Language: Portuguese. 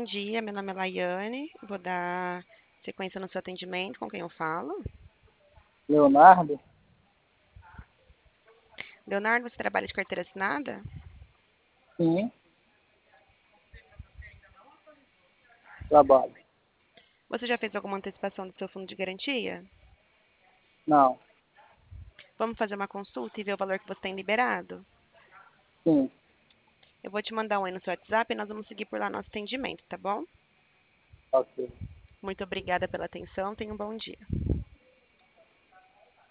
Bom dia, meu nome é Laiane. Vou dar sequência no seu atendimento. Com quem eu falo? Leonardo? Leonardo, você trabalha de carteira assinada? Sim, trabalho. Você já fez alguma antecipação do seu fundo de garantia? Não, Vamos fazer uma consulta e ver o valor que você tem liberado? sim, Eu vou te mandar um aí no seu WhatsApp e nós vamos seguir por lá nosso atendimento, tá bom? ok. Muito obrigada pela atenção. Tenha um bom dia.